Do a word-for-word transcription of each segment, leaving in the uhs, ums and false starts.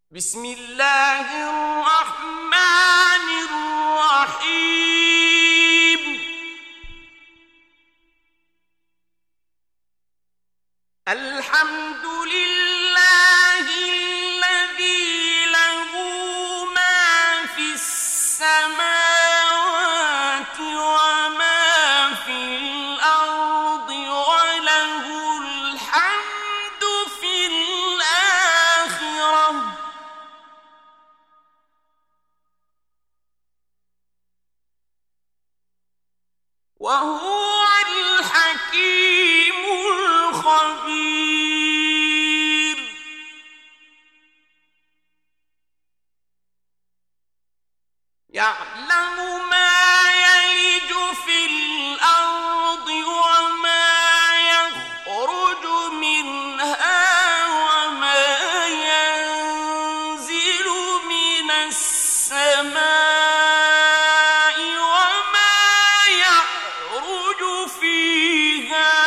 بسم الله الرحمن الرحيم. الحمد لله الذي له ما في السماوات وما في الأرض وله الحمد في الآخرة وهو الحكيم الخبير. يعلم ما يلج في الأرض وما يخرج منها وما ينزل من السماء وما يعرج فيها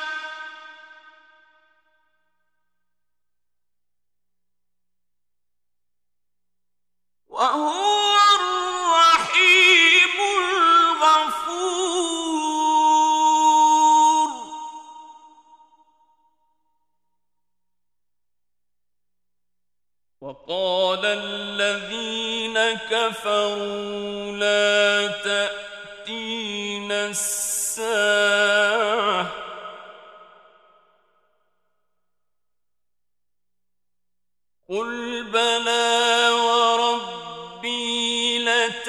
وهو الرحيم الغفور. وقال الذين كفروا لا تأتينا الساعة قل بلى وربي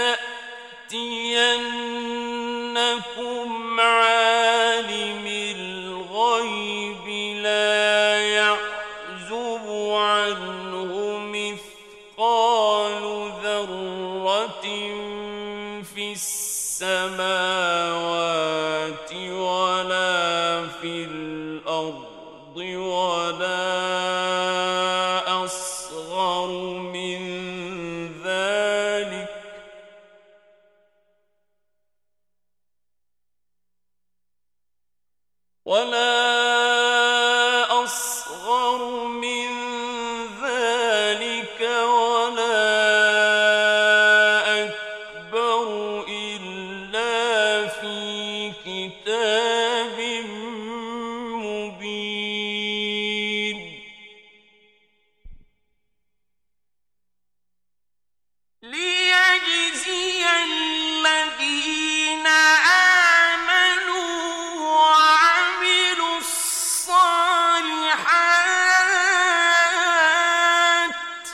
لتأتينكم عالم الغيب لا يعزب عنه مثقال ذرة في السماوات ولا في الأرض ولا أصغر من ذلك ولا أصغر من ذلك ولا أكبر إلا في كتاب مبين. ليجزي الذين آمنوا وعملوا الصالحات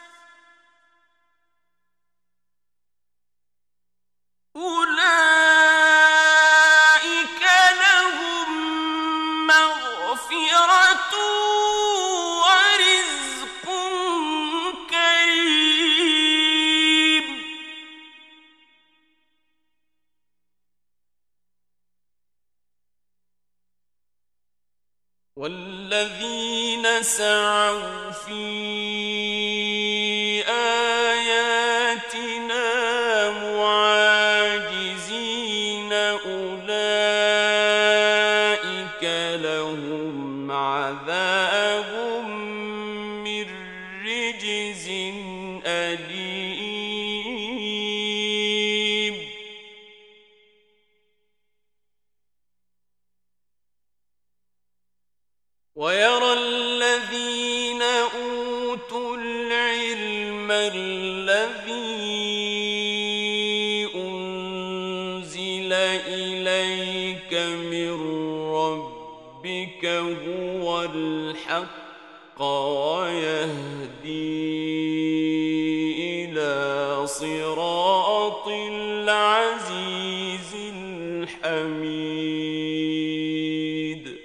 أولئك لهم مغفرة ورزق كريم. والذين سعوا في آياتنا معاجزين أولئك لهم عذاب من رجز أليم. ويرى الذين أوتوا العلم الذي أنزل إليك من ربك هو الحق ويهدي إلى صراط العزيز الحميد.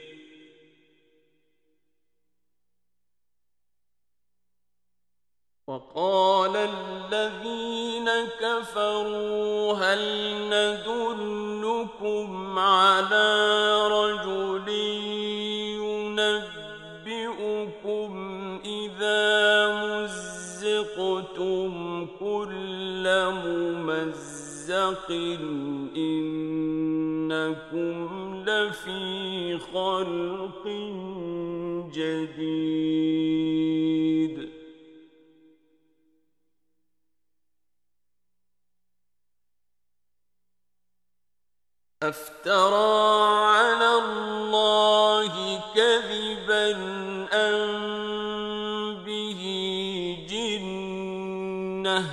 وقال الذين كفروا هل ندلكم على رجل ينبئكم إذا مزقتم كل ممزق إنكم لفي خلق جديد. أفترى على الله كذبا أم به جنة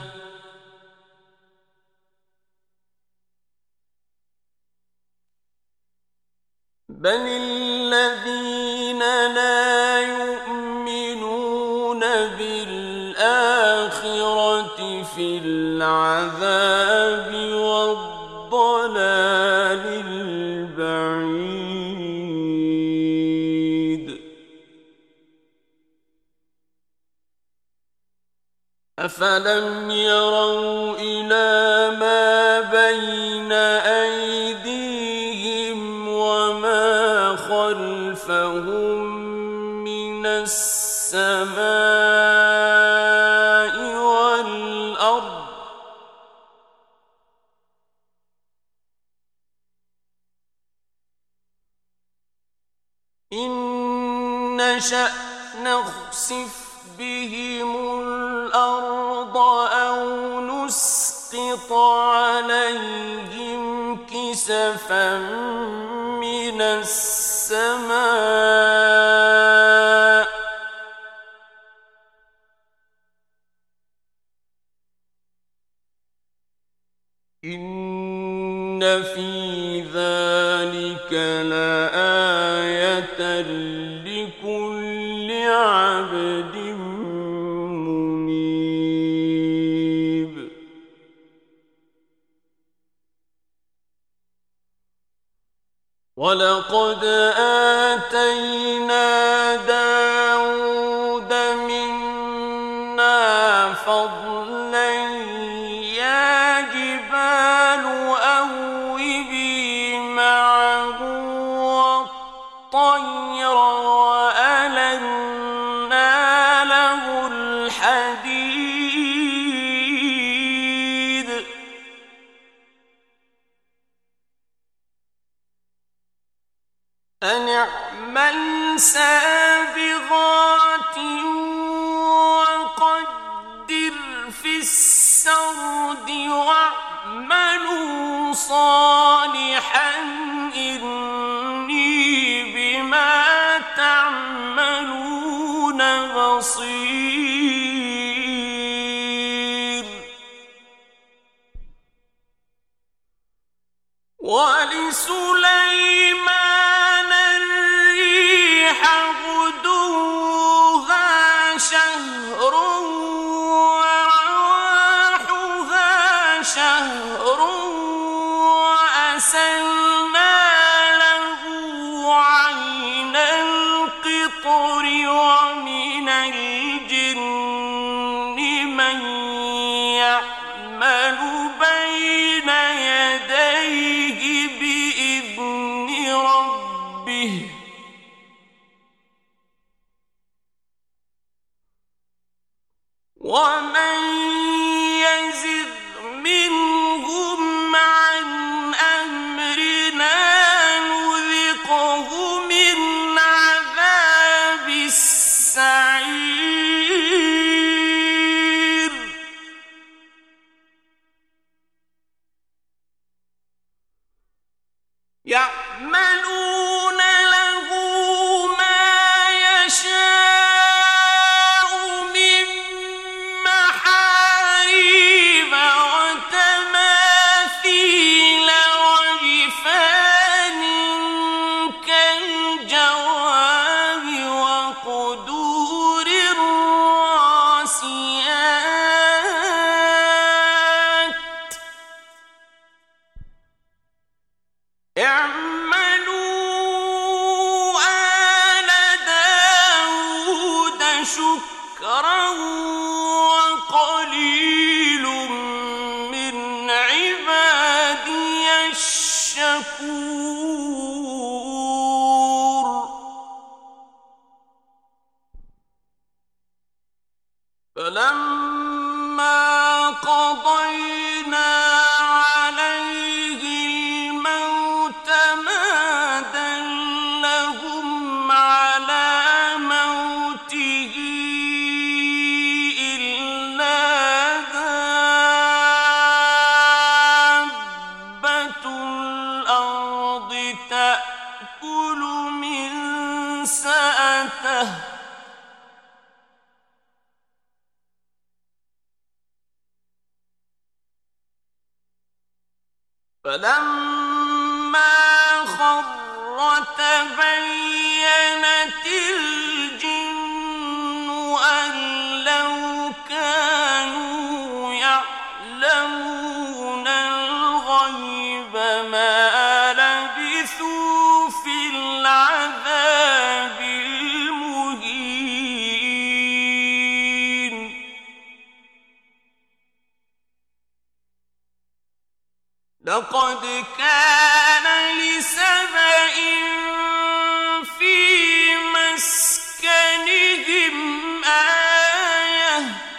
بل الذين لا يؤمنون بالآخرة في العذاب والضلال البعيد أفلم يروا إلى ما بين أيديهم وما خلفهم من السماء والأرض إن نشأ نخسف بهم الأرض أو نسقط عليهم كسفا من السماء إن في ذلك لآية لكل عبد منيب ولقد آتينا داود منا فضلا يا جبال أوبي معه والطير وألنا له الحديد أن اعمل سابغات وقدر في السرد واعملوا صالحا إني بما تعملون بصير ولسليمان الريح غدوها شهر ورواحها شهر وأسلنا له عين القطر ومن الجن من يعمل بين يديه بإذن ربه ومن يزغ منهم عن أمرنا نذقه من عذاب السعير يعملون له ما يشاء من محاريب وتماثيل وجفان كالجواب وقدور الراسيات اعملوا آل داود شكرا وقليل من عبادي الشكور فلما قضينا عليه الموت ما دلهم على موته إلا دابة الأرض فلما خر تبينت الجن أن لو كانوا يعلمون الغيب ما لبثوا في العذاب المهين. لقد كان لسبإ في مسكنهم آية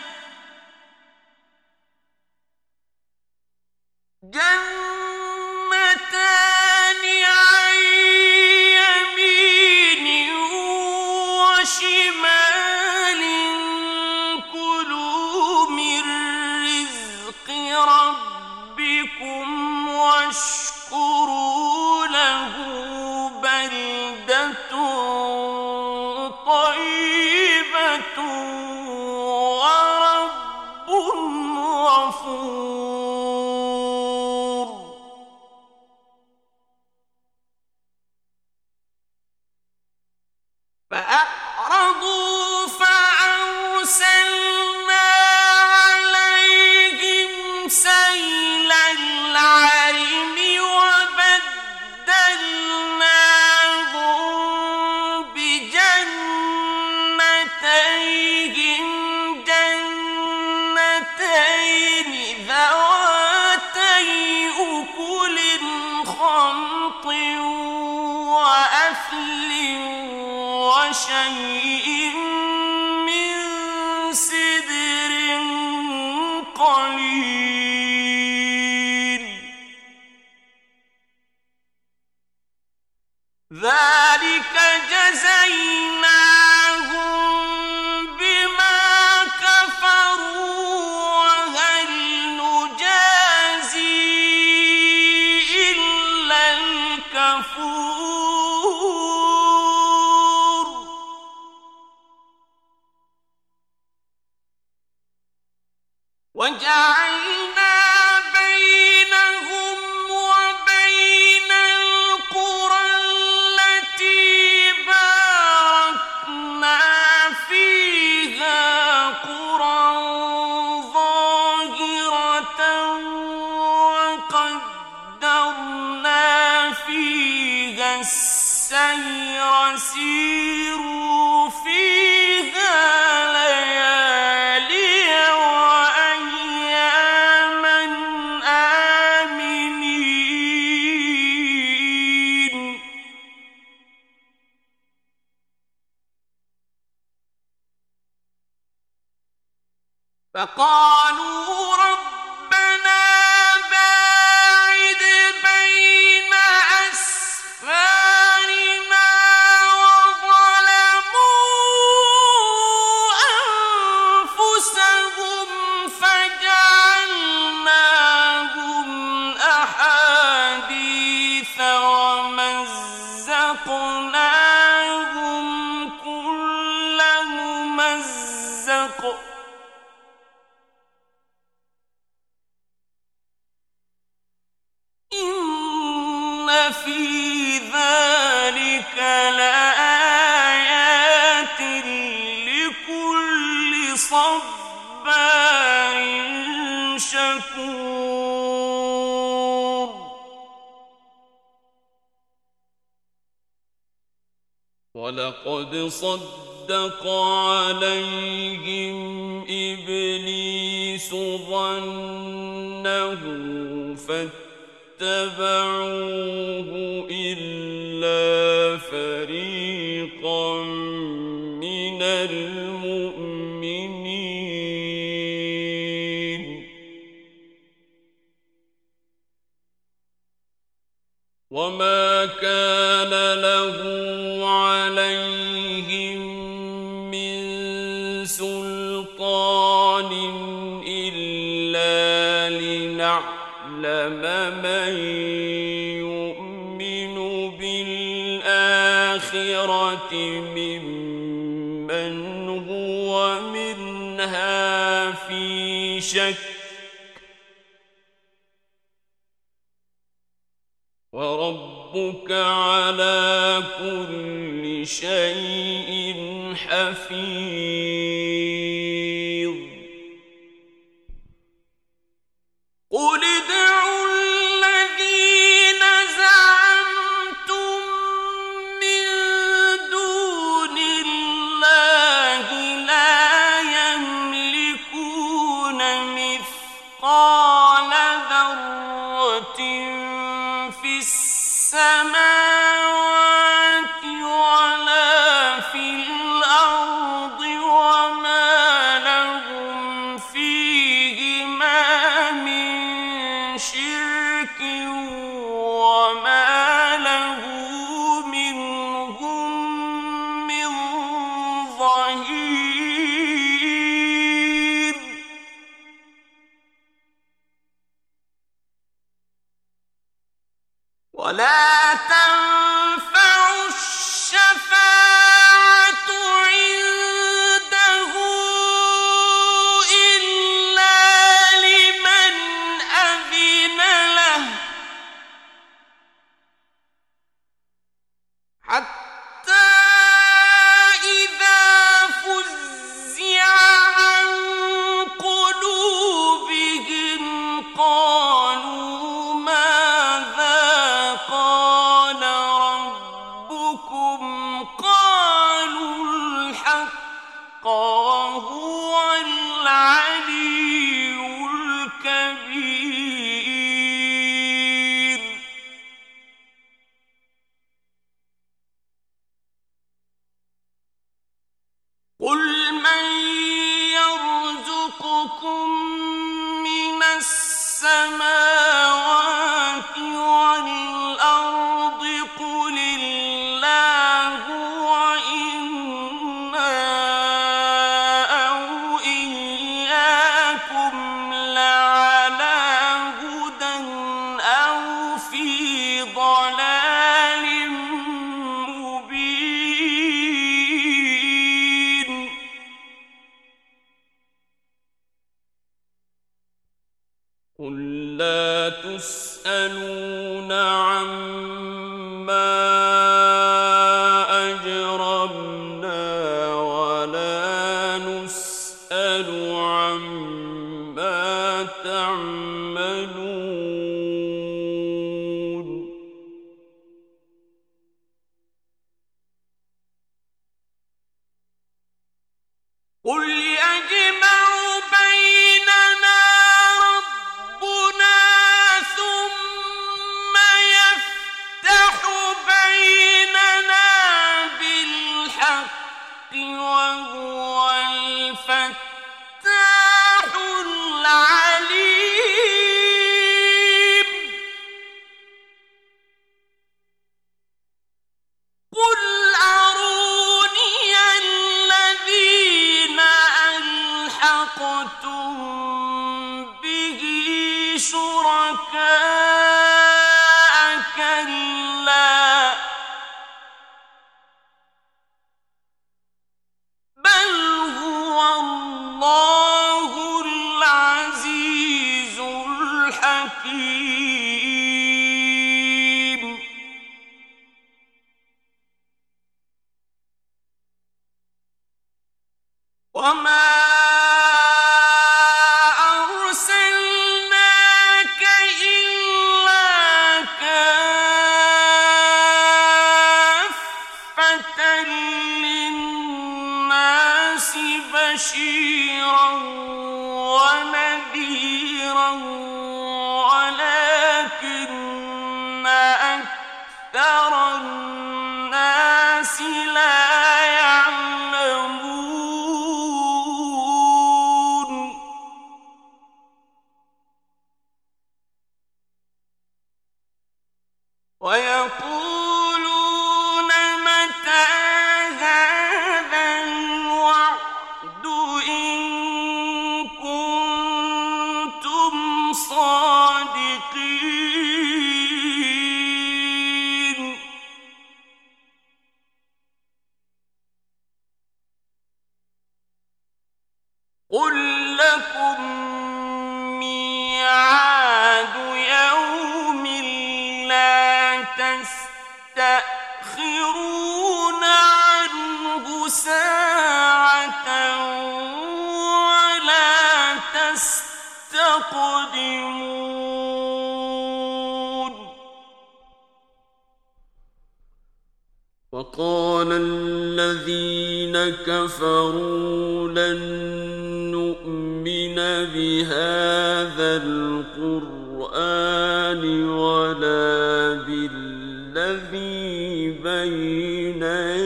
جنتان عن يمين وشمال كلوا من رزق ربكم واشكروا له بلدة طيبة ورب غفور. فأعرضوا فأرسلنا عليهم سيل العرم وبدلناهم بجنتيهم جنتين ذواتي أكل خمط وأثل وشيء من سدر قليل. ذلك جزيناهم بما كفروا وهل نجازي إلا الكفور. وجعلنا بينهم وبين القرى التي باركنا فيها قرى ظاهرة وقدرنا فيها السير سيروا فيها ليالي وأياما آمنين. فقالوا ربنا باعد بين أسفارنا وظلموا أنفسهم فجعلناهم أحاديث ومزقناهم كل ممزق إن في ذلك لآيات لكل صبار شكور. ولقد صدق عليهم إبليس ظنه فاتبعوه إلا فريقا من المؤمنين. وما كان له عليهم من سلطان إلا لنعلم من يؤمن بالآخرة ممن هو منها في شك وربك على كل شيء حفيظ قل ادعوا الذين زعمتم من دون الله لا يملكون مثقال ذرة في السماوات ولا في الأرض وما لهم فيهما من شرك وما له منهم من ظهير ولا تنفع الشفاعة عنده إلا لمن أذن له حتى إذا فزع عن قلوبهم قالوا ماذا قال ربكم قالوا الحق وهو العلي الكبير قل من يرزقكم من السماوات والأرض قل الله وإنا أو إياكم لعلى هدى أو في ضلال مبين قل لا تسألون عما أجرمنا ولا نسأل عما تعملون قل يجمع بيننا ربنا ثم يفتح بيننا بالحق وهو الفتاح العليم قل أروني الذين ألحقتم به شركاء كلا بل هو الله العزيز الحكيم وما أرسلناك إلا كافة للناس بشيرا ونذيرا ولكن أكثر الناس لا يعلمون ويقولون متى هذا الوعد إن كنتم صادقين قل لكم ميعاد يوم لا يستقدمون وقال الذين كفروا لن نؤمن بهذا القرآن ولا بالذي بين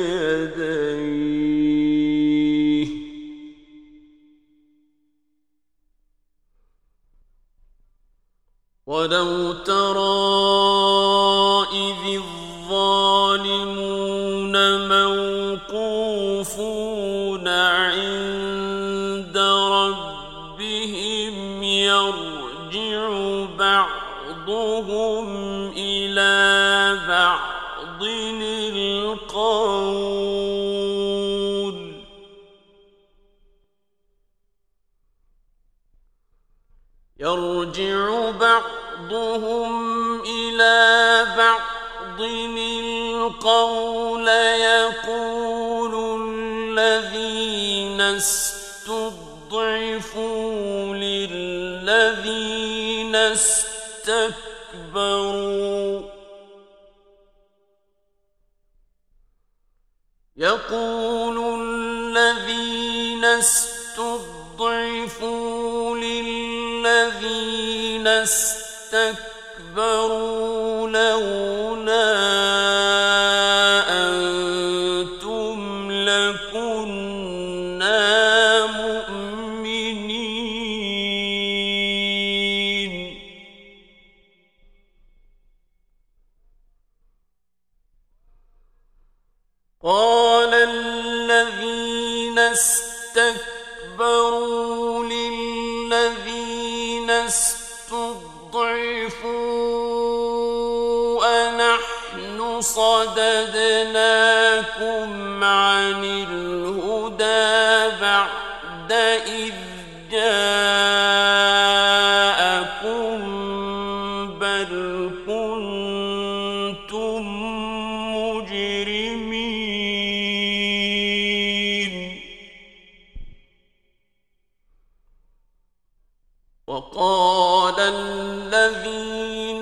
يديه ولو ترى إذ الظالمون موقوفون عند ربهم يرجع بعضهم إلى بعض القول يرجع بعضهم إلى بعض القول يقول الذين استضعفوا للذين استكبروا يقول الذين استضعفوا للذين استكبروا لولا أنتم لكنا مؤمنين قال الذين استكبروا للذين استضعفوا أنحن صددناكم عن الهدى بعد إذ جاءكم بل كنتم مجرمين وقال الذين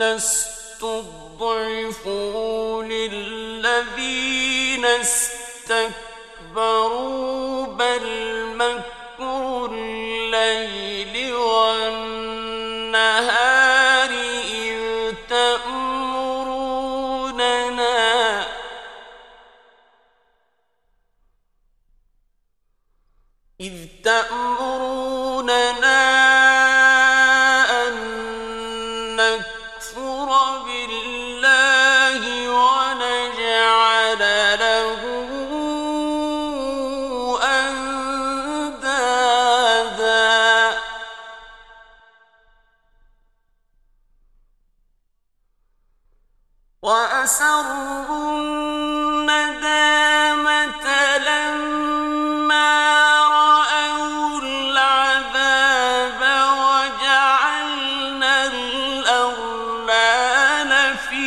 استضعفوا للذين استكبروا بل مكر الليل والنهار إذ تأمروننا إذ تأمروننا أن نكفر بالله ونجعل له أندادا وأسروا الندامة لما رأوا العذاب وجعلنا الأغلال في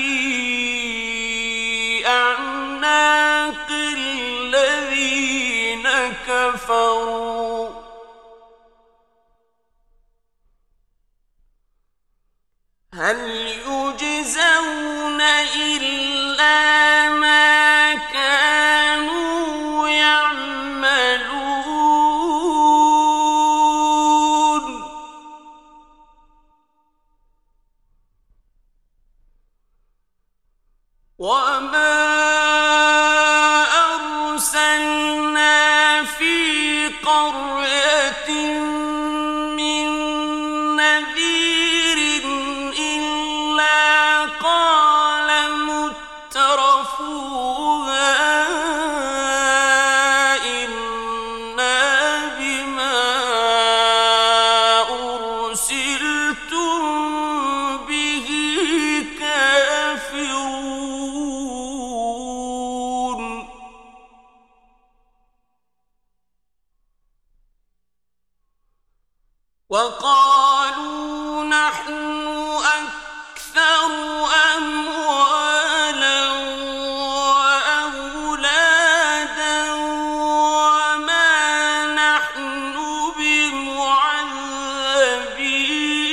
أعناق الذين كفروا هل يجزون إلا ما كانوا يعملون وما أرسلنا في قرية من نذير إلا قال مترفوها إنا بما أرسلتم به كافرون وقالوا نحن أكثر أموالا وأولادا وما نحن بمعذبين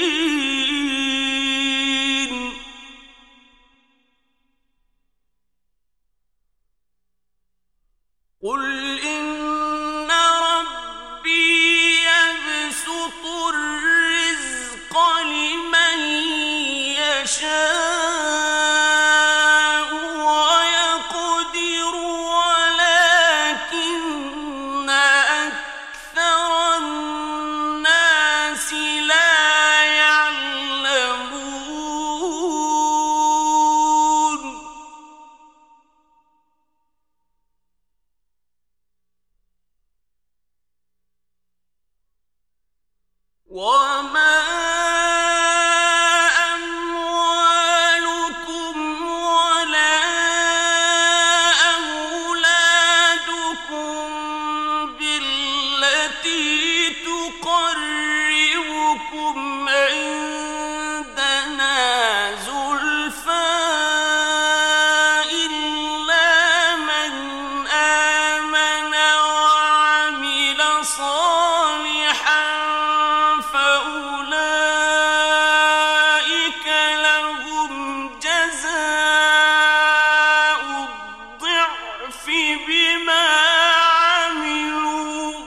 وما أموالكم ولا أولادكم بالتي تقربكم عندنا زلفى إلا من آمن وعمل صالحا فأولئك لهم جزاء الضعف بما عملوا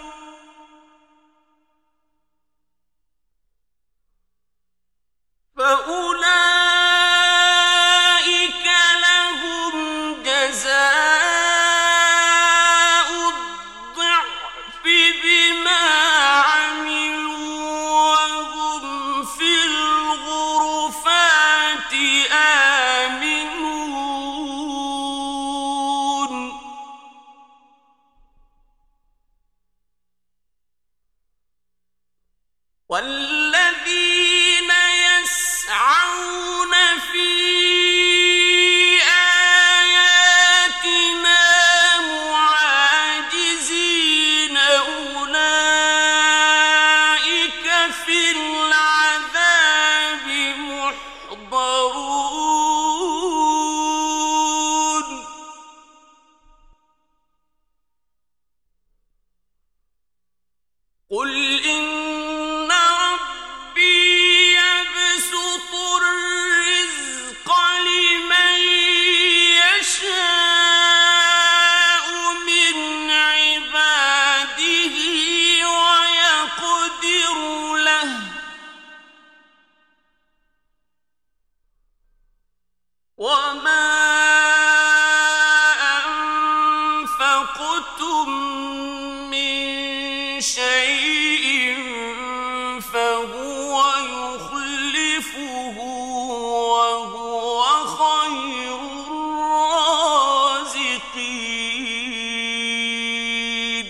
فأولئك لهم جزاء الضعف بما عملوا وهم في الغرفات آمنون والذين يسعون في آياتنا معاجزين أولئك في العذاب محضرون قل إن ربي يبسط الرزق لمن يشاء من عباده ويقدر له وما أنفقتم من شيء فهو يخلفه وهو خير الرازقين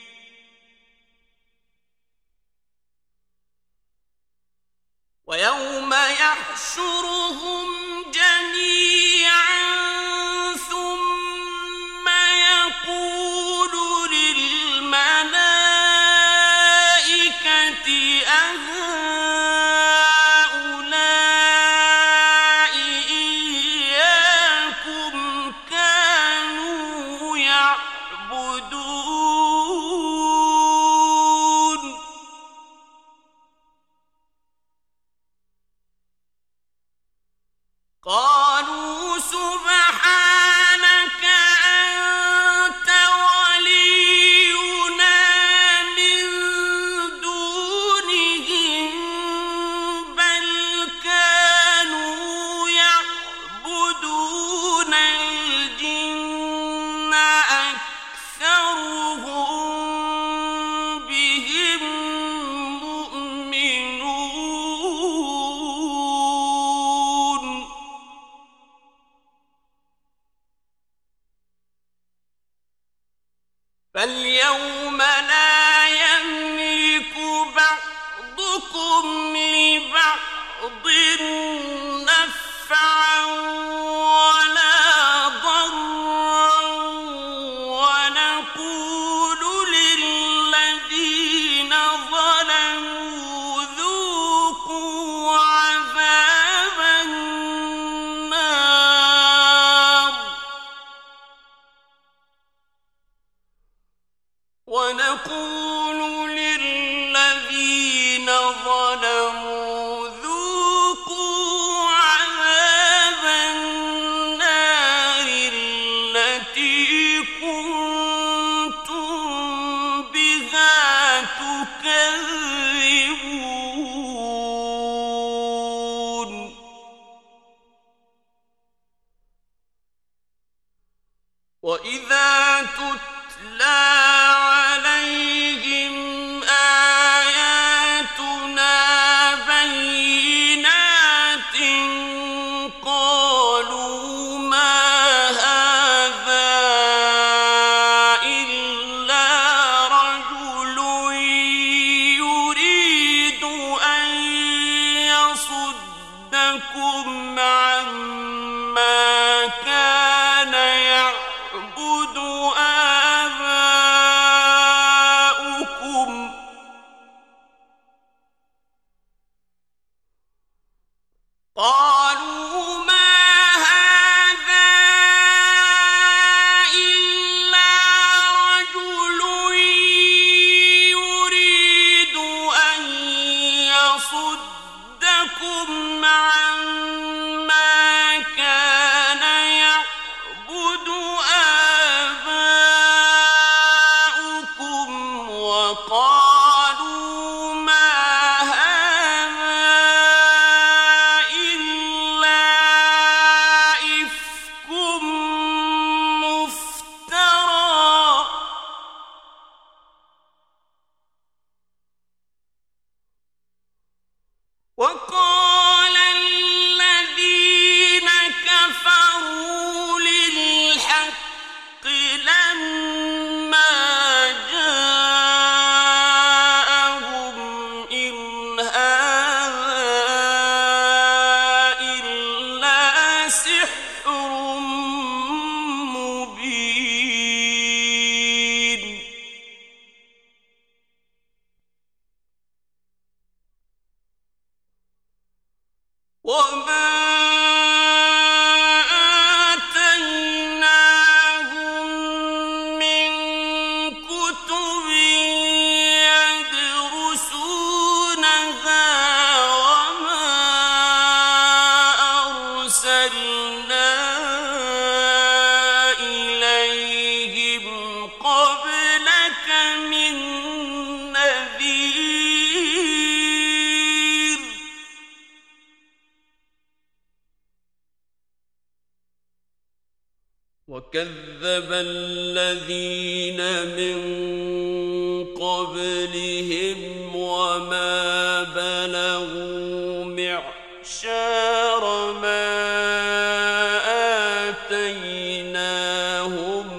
ويوم يحشرهم جميعا ثم يقول للملائكة أهؤلاء إياكم كانوا يعبدون قالوا سبحانك أنت ولينا من دونهم بل كانوا يعبدون الجن أكثرهم بهم مؤمنون فاليوم لا يملك بعضكم لبعض نفعا ولا ضرا ونقول للذين ظلموا ذوقوا عذاب النار ونقول للذين ظلموا ذوقوا عذاب النار التي كنتم بها تكذبون وإذا تتلى عليهم آياتنا بينات عما كان يعبد آباؤكم وقالوا ما هذا إلا إفك مفترى وقال الذين كفروا للحق لما جاءهم إن هذا إلا سحر مبين وما آتيناهم من كتب يدرسونها وما أرسلنا إليهم قبلك من نذير وكذب الذين من قبلهم وما بلغوا معشار ما آتيناهم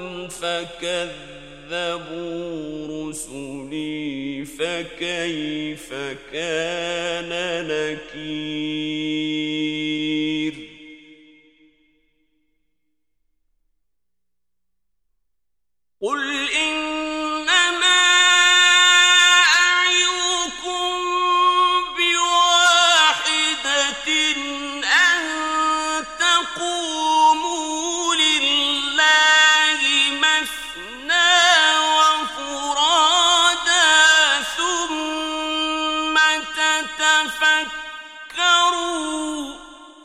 فكذبوا رسلي فكيف كان نكير قل إنما أعظكم بواحدة أن تقوموا لله مثنى وفرادا ثم تتفكروا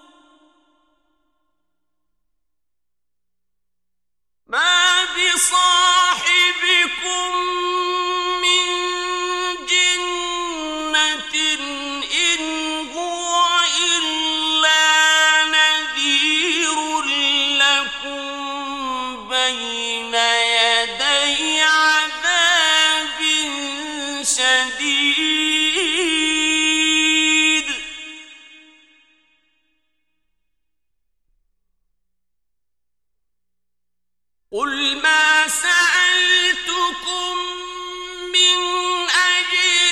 ما بصاحبكم من جنة إن هو إلا نذير لكم بين يدي عذاب شديد قل ما سألتكم من أجر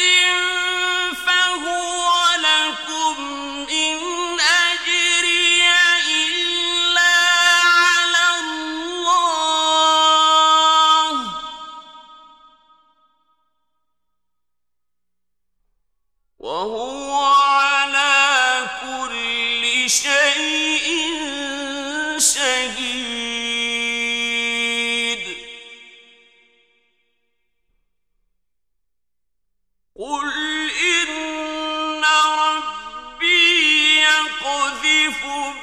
فهو لكم إن أجري إلا على الله وهو على كل شيء شهيد قل إن ربي يقذف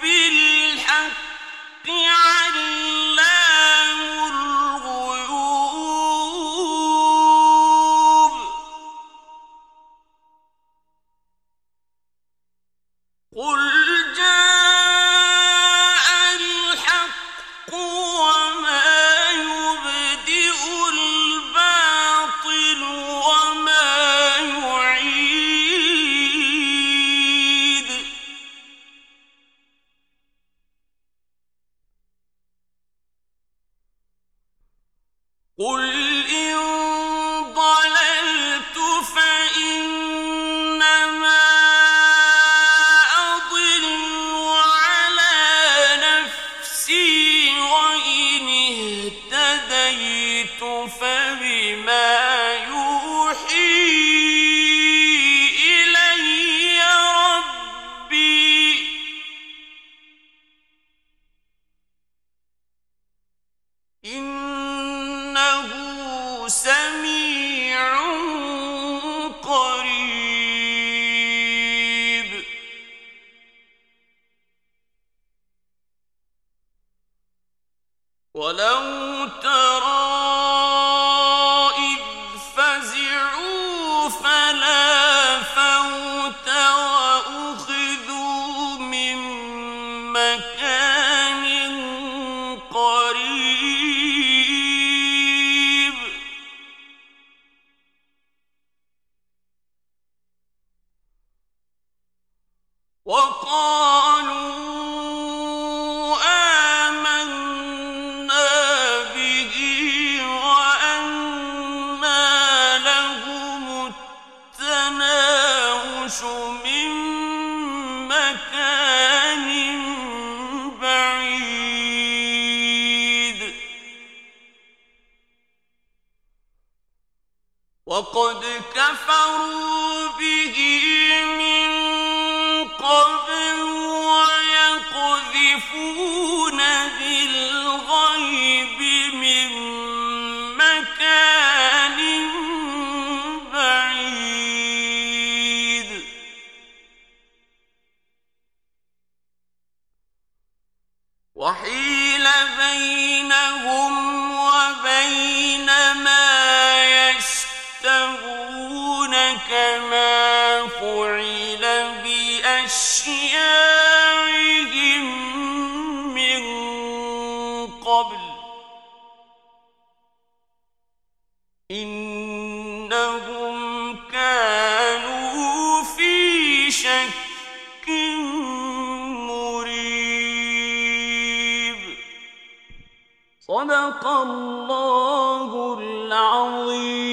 بالحق علام الغيوب قل جاء الحق وما يبدئ الباطل وما يعيد ولو ترى إذ فزعوا فلا فوت وأخذوا من مكان قريب وقالوا من مكان بعيد وقد كفروا به من قبل ويقذفون بالغيب من مكان بعيد وحيل بينهم وبين ما يشتهون كما فعل بأشياعهم من قبل إنهم كانوا في شك مريب. صدق الله العظيم.